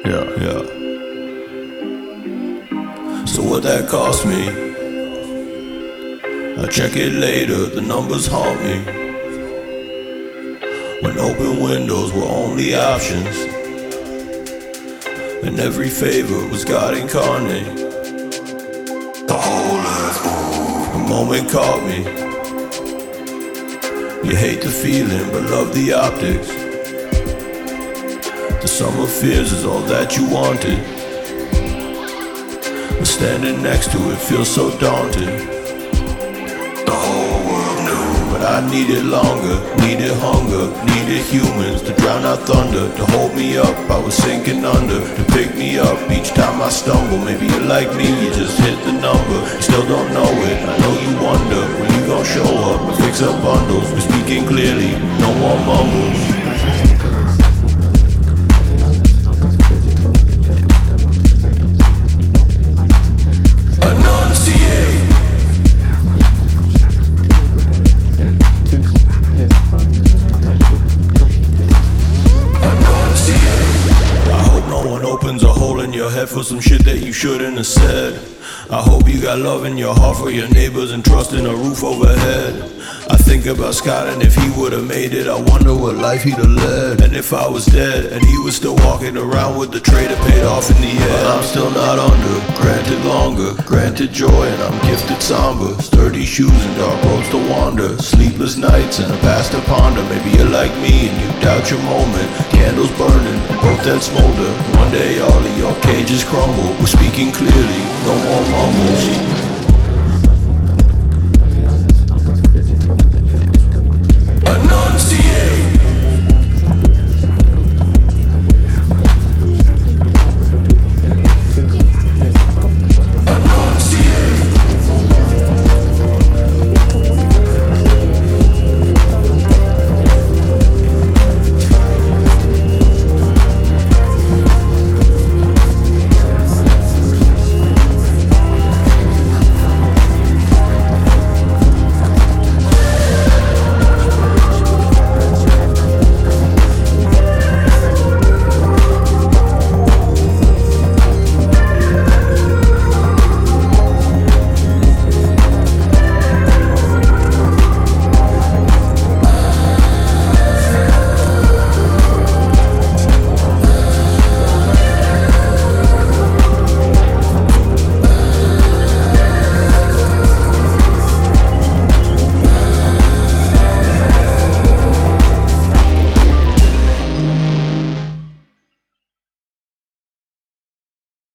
Yeah. So what that cost me? I'll check it later, the numbers haunt me. When open windows were only options, and every favor was God incarnate. The whole earth moved, the moment caught me. You hate the feeling but love the optics. The sum of fears is all that you wanted, but standing next to it feels so daunting. The whole world knew, but I needed longer, needed hunger, needed humans to drown out thunder, to hold me up, I was sinking under, to pick me up each time I stumble. Maybe you're like me, you just hit the number, you still don't know it, I know you wonder, when you gon' show up and fix up bundles, we're speaking clearly, no more mumbles. Opens a hole in your head for some shit that you shouldn't have said. I hope you got love in your heart for your neighbors and trust in a roof overhead. I think about Scott, and if he would've made it, I wonder what life he'd have led. And if I was dead and he was still walking around with the trader paid off in the end. But I'm still not under, granted longer, granted joy, and I'm gifted somber. Sturdy shoes and dark roads to wander, sleepless nights and a past to ponder. Maybe you're like me and you doubt your moment. Candles burning, both that smolder. One day all of your cages crumble. We're speaking clearly, no more mumbles.